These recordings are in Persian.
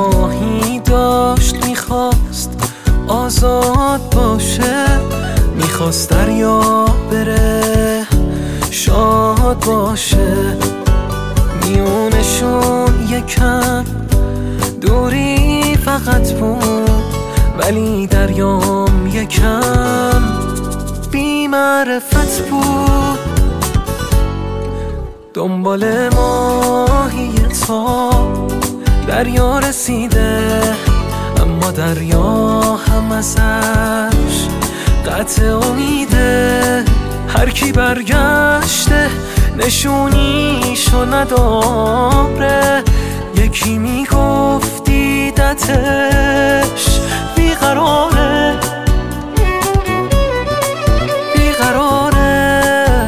ماهی داشت میخواست آزاد باشه، میخواست دریا بره شاد باشه. میونشون یکم دوری فقط بود، ولی دریام یکم بی معرفت بود. دنبال ماهی تا دریا رسیده، اما دریا هم ازش قطع امیده. هر کی برگشته نشونیشو نداره، یکی میگفت دیدتش بیقراره بیقراره.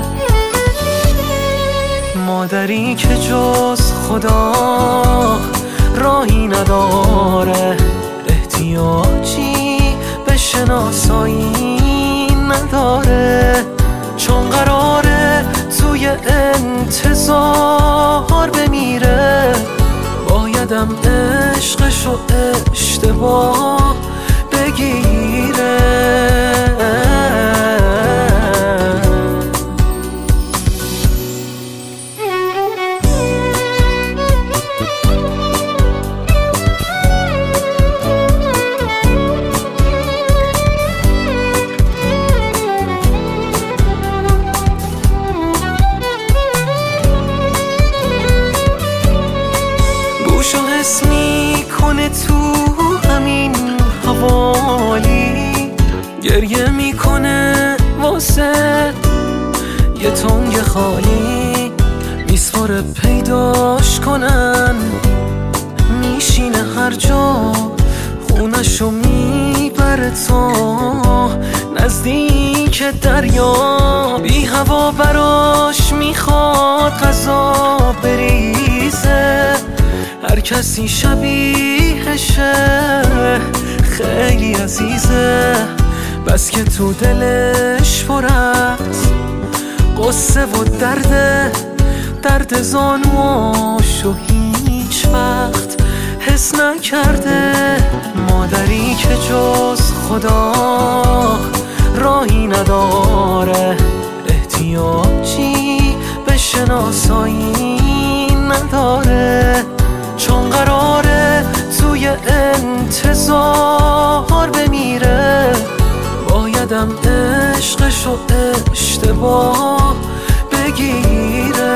مادری که جز خدا راهی نداره، احتیاجی به شناسایی نداره. چون قراره توی انتظار بمیره، بایدم عشقشو اشتباه بگیره. بوشو حس میکنه تو همین حوالی، گریه میکنه واسه یه تنگ خالی. میسپره پیداش کنن، میشینه هر جا، خونشو میبره تا نزدیک دریا. بی هوا براش میخواد غذا بریزه، هر کسی شبیهشه خیلی عزیزه. بس که تو دلش پر از قصه و درد زانواشو هیچ وقت حس نکرده. مادری که جز خدا راهی نداره، احتیاجی به شناسایی نداره. چون قراره توی انتظار بمیره، بایدم عشقشو اشتباه بگیره.